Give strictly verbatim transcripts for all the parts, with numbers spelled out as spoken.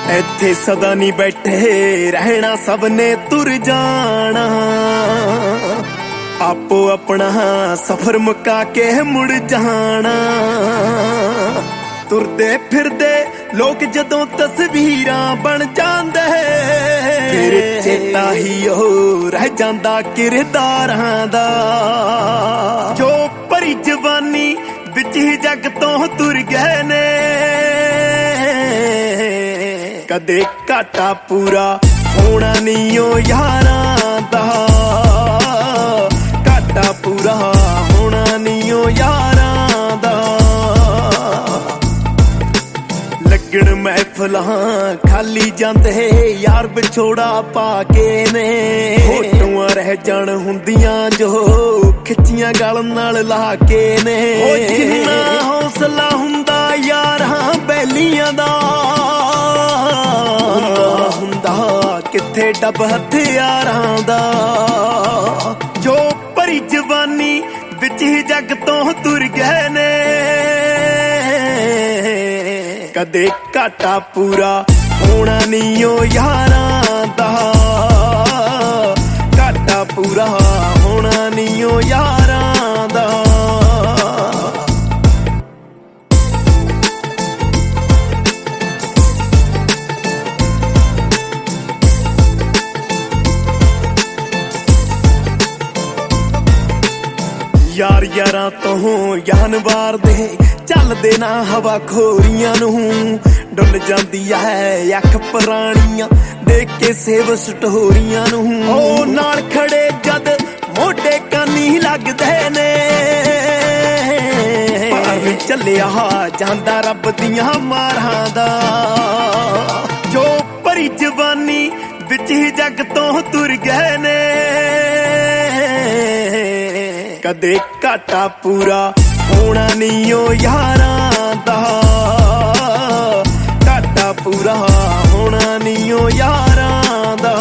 ਇੱਥੇ ਸਦਾ ਨਹੀਂ ਬੈਠੇ ਰਹਿਣਾ, ਸਭ ਨੇ ਤੁਰ ਜਾਣਾ। ਆਪੋ ਆਪਣਾ ਸਫ਼ਰ ਮੁਕਾ ਕੇ ਮੁੜ ਜਾਣਾ। ਤੁਰਦੇ ਫਿਰਦੇ ਲੋਕ ਜਦੋਂ ਤਸਵੀਰਾਂ ਬਣ ਜਾਂਦੇ, ਫਿਰ ਚੇਤਾ ਹੀ ਉਹ ਰਹਿ ਜਾਂਦਾ ਕਿਰਦਾਰਾਂ ਦਾ। ਜੋ ਭਰੀ ਜਵਾਨੀ ਵਿੱਚ ਹੀ ਜੱਗ ਤੋਂ ਤੁਰ ਗਏ ਨੇ, ਕਦੇ ਘਾਟਾ ਪੂਰਾ ਹੋਣਾ ਨਹੀਂ ਓ ਯਾਰਾਂ ਦਾ। ਘਾਟਾ ਪੂਰਾ ਹੋਣਾ ਨਹੀਂ ਓ ਯਾਰਾਂ ਦਾ। ਲੱਗਣ ਮਹਿਫਲਾਂ ਖਾਲੀ ਜਾਂਦੇ ਯਾਰ ਵਿਛੋੜਾ ਪਾ ਕੇ ਨੇ। ਫੋਟੋਆਂ ਰਹਿ ਜਾਣ ਹੁੰਦੀਆਂ ਜੋ ਖਿੱਚੀਆਂ ਗਲ ਨਾਲ ਲਾ ਕੇ ਨੇ। ਜਿੰਨਾ ਹੌਸਲਾ ਹੁੰਦਾ ਯਾਰਾਂ ਬੈਲੀਆਂ ਦਾ, ਹੁੰਦਾ ਕਿੱਥੇ ਡੱਬ ਹਥਿਆਰਾਂ ਦਾ। ਜੋ ਭਰੀ ਜਵਾਨੀ ਵਿੱਚ ਹੀ ਜੱਗ ਤੋਂ ਤੁਰ ਗਏ ਨੇ, ਕਦੇ ਘਾਟਾ ਪੂਰਾ ਹੋਣਾ ਨਹੀਂ ਓ ਯਾਰਾਂ ਦਾ। ਘਾਟਾ ਪੂਰਾ ਹੋਣਾ ਨਹੀਂ ਓ ਯਾਰਾਂ ਦਾ। ਯਾਰ ਯਾਰਾਂ ਤੋਂ ਜਾਨ ਵਾਰਦੇ, ਚੱਲਦੇ ਨਾ ਹਵਾ ਖੋਰੀਆਂ ਨੂੰ। ਡੁੱਲ ਜਾਂਦੀ ਐ ਅੱਖ ਪੁਰਾਣੀਆਂ ਦੇਖ ਕੇ ਸੇਵ ਸਟੋਰੀਆਂ ਨੂੰ। ਉਹ ਨਾਲ ਖੜੇ ਜਦ ਮੋਢੇ ਕਾਨੀ ਲੱਗਦੇ ਨੇ, ਪਰ ਚੱਲਿਆ ਜਾਂਦਾ ਰੱਬ ਦੀਆਂ ਮਾਰਾਂ ਦਾ। ਜੋ ਭਰੀ ਜਵਾਨੀ ਵਿੱਚ ਹੀ ਜੱਗ ਤੋਂ ਤੁਰ ਗਏ ਨੇ, ਕਦੇ ਘਾਟਾ ਪੂਰਾ ਹੋਣਾ ਨਹੀਂ ਓ ਯਾਰਾਂ ਦਾ। ਘਾਟਾ ਪੂਰਾ ਹੋਣਾ ਨਹੀਂ ਓ ਯਾਰਾਂ ਦਾ।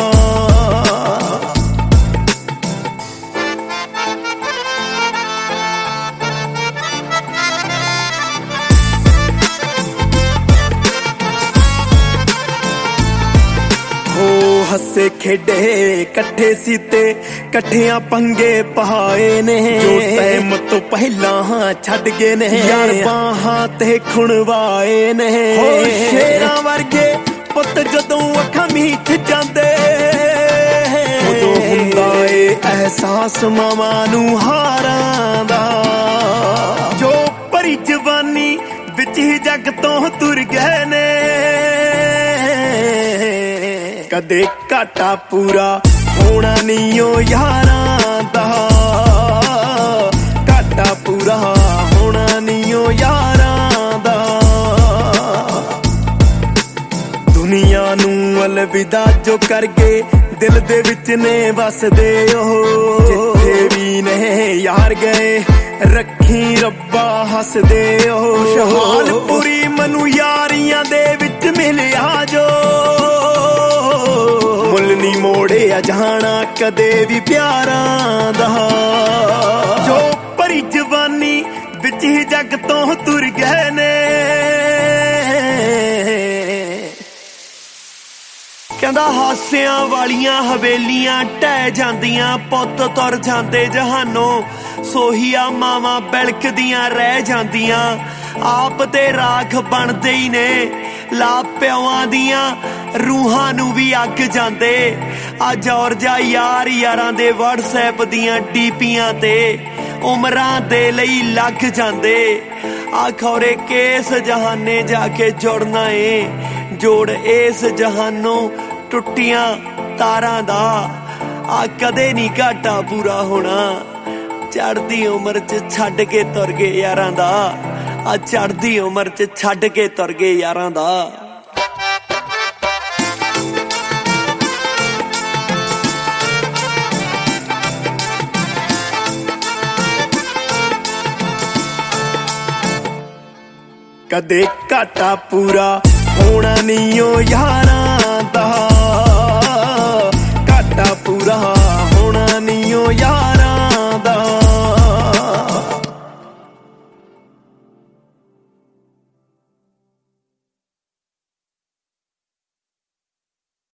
ਹੱਸੇ ਖੇਡੇ ਇਕੱਠੇ ਸੀ ਤੇ ਇਕੱਠਿਆਂ ਪੰਗੇ ਪਹਾਏ ਨੇ। ਜੋ ਟਾਈਮ ਤੋਂ ਪਹਿਲਾਂ ਛੱਡ ਗਏ ਨੇ ਯਾਰ ਬਾਹਾਂ ਤੇ ਖੁਣਵਾਏ ਨੇ। ਸ਼ੇਰਾਂ ਵਰਗੇ ਪੁੱਤ ਜਦੋਂ ਅੱਖਾਂ ਮੀਚ ਜਾਂਦੇ, ਉਦੋਂ ਹੁੰਦਾ ਏ ਅਹਿਸਾਸ ਮਾਵਾਂ ਨੂੰ ਹਾਰਾਂ ਦਾ। ਜੋ ਭਰੀ ਜਵਾਨੀ ਵਿੱਚ ਹੀ ਜੱਗ ਤੋਂ ਤੁਰ ਗਏ ਨੇ, ਕਦੇ ਘਾਟਾ ਪੂਰਾ ਹੋਣਾ ਨਹੀਂ ਓ ਯਾਰਾਂ ਦਾ। ਘਾਟਾ ਪੂਰਾ ਹੋਣਾ ਨਹੀਂ ਓ ਯਾਰਾਂ ਦਾ। ਦੁਨੀਆ ਨੂੰ ਅਲਵਿਦਾ ਜੋ ਕਰ ਗਏ, ਦਿਲ ਦੇ ਵਿੱਚ ਨੇ ਵਸਦੇ ਉਹ। ਜਿੱਥੇ ਵੀ ਨੇ ਯਾਰ ਗਏ ਰੱਖੀ ਰੱਬਾ ਹੱਸਦੇ ਉਹ। ਖੁਸ਼ਹਾਲਪੁਰੀ ਮੈਨੂੰ ਯਾਰੀਆਂ ਦੇ ਵਿੱਚ ਮਿਲਿਆ ਜੋ, ਮੁੱਲ ਨੀ ਮੋੜਿਆ ਜਾਣਾ ਕਦੇ ਵੀ ਪਿਆਰਾਂ ਦਾ। ਜੋ ਭਰੀ ਜਵਾਨੀ ਵਿੱਚ ਹੀ ਜੱਗ ਤੋਂ ਤੁਰ ਗਏ ਨੇ, ਕਹਿੰਦਾ ਹਾਸਿਆਂ ਵਾਲੀਆਂ ਹਵੇਲੀਆਂ ਢਹਿ ਜਾਂਦੀਆਂ, ਪੁੱਤ ਤੁਰ ਜਾਂਦੇ ਜਹਾਨੋਂ। ਸੋਹੀਆਂ ਮਾਵਾਂ ਬਿਲਕਦੀਆਂ ਰਹਿ ਜਾਂਦੀਆਂ, ਆਪ ਤੇ ਰਾਖ ਬਣਦੇ ਹੀ ਨੇ। ਲਾ ਪਿਓਆਂ ਦੀਆਂ ਰੂਹਾਂ ਨੂੰ ਵੀ ਅੱਗ ਜਾਂਦੇ। ਅੱਜ ਔਰ ਜਾ ਯਾਰ ਯਾਰਾਂ ਦੇ ਵਟਸਐਪ ਦੀਆਂ ਡੀਪੀਆਂ ਤੇ ਉਮਰਾਂ ਦੇ ਲਈ ਲੱਗ ਜਾਂਦੇ। ਆ ਖੌਰੇ ਕਿਸ ਜਹਾਨੇ ਜਾ ਕੇ ਜੁੜਨਾ ਏ, ਜੋੜ ਇਸ ਜਹਾਨੋਂ ਟੁੱਟੀਆਂ ਤਾਰਾਂ ਦਾ। ਆ ਕਦੇ ਨਹੀਂ ਘਾਟਾ ਪੂਰਾ ਹੋਣਾ, ਚੜ੍ਹਦੀ ਉਮਰ ਚ ਛੱਡ ਕੇ ਤੁਰ ਗਏ ਯਾਰਾਂ ਦਾ। ਆ ਚੜ੍ਹਦੀ ਉਮਰ ਚ ਛੱਡ ਕੇ ਤੁਰ ਗਏ ਯਾਰਾਂ ਦਾ। ਕਦੇ ਘਾਟਾ ਪੂਰਾ ਹੋਣਾ ਨਹੀਂ ਓ ਯਾਰਾਂ